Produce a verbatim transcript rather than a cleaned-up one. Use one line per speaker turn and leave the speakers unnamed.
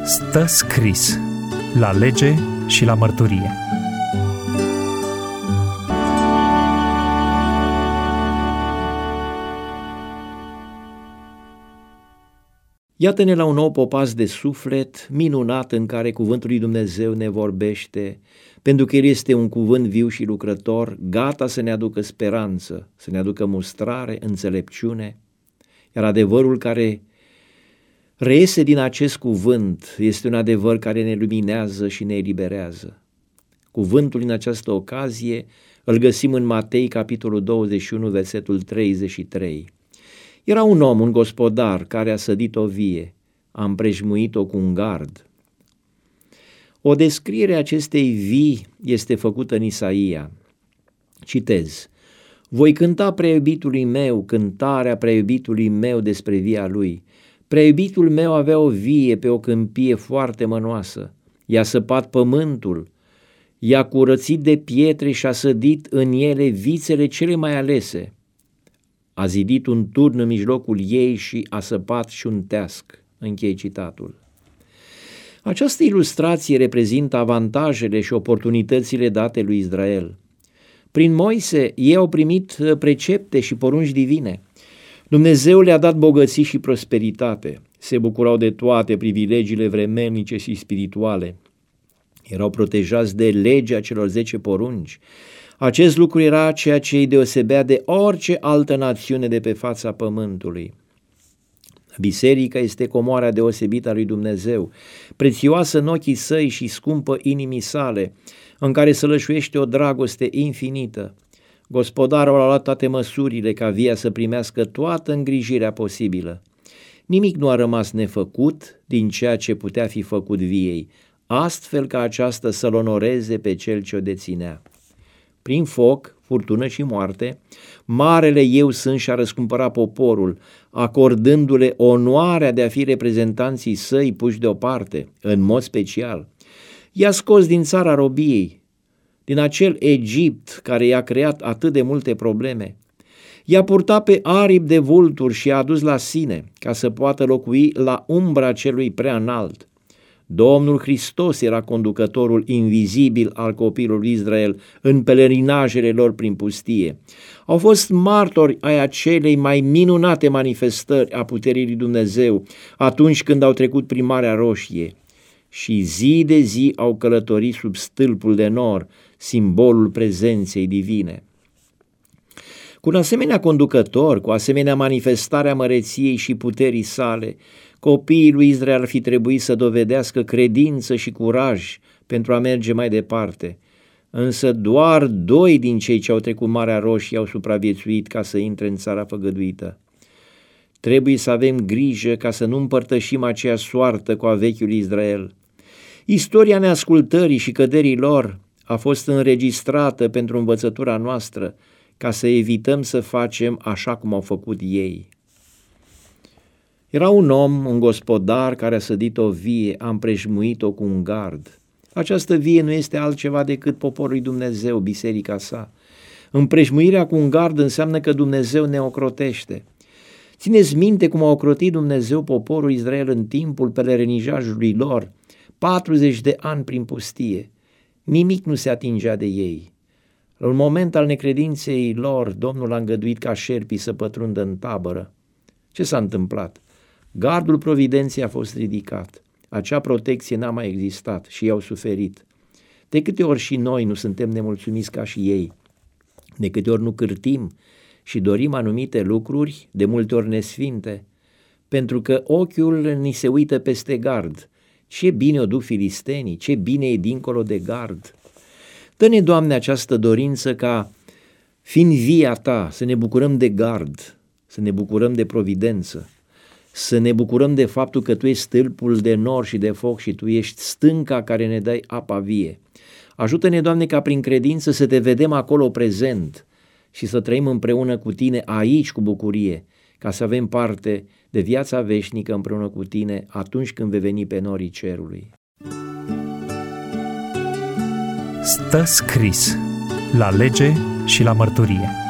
Stă scris la lege și la mărturie.
Iată-ne la un nou popas de suflet minunat în care cuvântul lui Dumnezeu ne vorbește, pentru că El este un cuvânt viu și lucrător, gata să ne aducă speranță, să ne aducă mustrare, înțelepciune, iar adevărul care reiese din acest cuvânt este un adevăr care ne luminează și ne eliberează. Cuvântul în această ocazie îl găsim în Matei, capitolul douăzeci și unu, versetul treizeci și trei. Era un om, un gospodar, care a sădit o vie, a împrejmuit-o cu un gard. O descriere a acestei vii este făcută în Isaia. Citez: voi cânta prea iubitului meu, cântarea prea iubitului meu despre via lui. Prea iubitul meu avea o vie pe o câmpie foarte mănoasă. I-a săpat pământul, i-a curățit de pietre și a sădit în ele vițele cele mai alese. A zidit un turn în mijlocul ei și a săpat și un teasc. Închei citatul. Această ilustrație reprezintă avantajele și oportunitățile date lui Israel. Prin Moise, ei au primit precepte și porunci divine. Dumnezeu le-a dat bogății și prosperitate. Se bucurau de toate privilegiile vremelnice și spirituale. Erau protejați de legea celor zece porunci. Acest lucru era ceea ce îi deosebea de orice altă națiune de pe fața pământului. Biserica este comoara deosebită a lui Dumnezeu, prețioasă în ochii săi și scumpă inimii sale, în care sălășuiește o dragoste infinită. Gospodarul a luat toate măsurile ca via să primească toată îngrijirea posibilă. Nimic nu a rămas nefăcut din ceea ce putea fi făcut viei, astfel ca aceasta să-l onoreze pe cel ce o deținea. Prin foc, furtună și moarte, marele eu sunt și-a răscumpărat poporul, acordându-le onoarea de a fi reprezentanții săi puși deoparte, în mod special. I-a scos din țara robiei, din acel Egipt care i-a creat atât de multe probleme. I-a purtat pe aripi de vulturi și i-a adus la sine, ca să poată locui la umbra celui prea înalt. Domnul Hristos era conducătorul invizibil al copiilor lui Israel în pelerinajele lor prin pustie. Au fost martori ai acelei mai minunate manifestări a puterii lui Dumnezeu atunci când au trecut prin Marea Roșie și zi de zi au călătorit sub stâlpul de nor, simbolul prezenței divine. Cu un asemenea conducător, cu asemenea manifestare a măreției și puterii sale, copiii lui Israel ar fi trebuit să dovedească credință și curaj pentru a merge mai departe, însă doar doi din cei ce au trecut Marea Roșie au supraviețuit ca să intre în țara făgăduită. Trebuie să avem grijă ca să nu împărtășim aceea soartă cu a vechiului Israel. Istoria neascultării și căderii lor a fost înregistrată pentru învățătura noastră, ca să evităm să facem așa cum au făcut ei. Era un om, un gospodar, care a sădit o vie, a împrejmuit-o cu un gard. Această vie nu este altceva decât poporul lui Dumnezeu, biserica sa. Împrejmuirea cu un gard înseamnă că Dumnezeu ne ocrotește. Țineți minte cum a ocrotit Dumnezeu poporul Israel în timpul pelerinajului lor, patruzeci de ani prin pustie. Nimic nu se atingea de ei. La un moment al necredinței lor, Domnul a îngăduit ca șerpii să pătrundă în tabără. Ce s-a întâmplat? Gardul providenței a fost ridicat. Acea protecție n-a mai existat și i-au suferit. De câte ori și noi nu suntem nemulțumiți ca și ei, de câte ori nu cârtim și dorim anumite lucruri, de multe ori nesfinte, pentru că ochiul ni se uită peste gard. Ce bine o duc filistenii, ce bine e dincolo de gard. Dă-ne, Doamne, această dorință ca, fiind via Ta, să ne bucurăm de gard, să ne bucurăm de providență, să ne bucurăm de faptul că Tu ești stâlpul de nor și de foc și Tu ești stânca care ne dai apa vie. Ajută-ne, Doamne, ca prin credință să Te vedem acolo prezent și să trăim împreună cu Tine aici cu bucurie, ca să avem parte de viața veșnică împreună cu Tine atunci când vei veni pe norii cerului.
Stă scris la lege și la mărturie.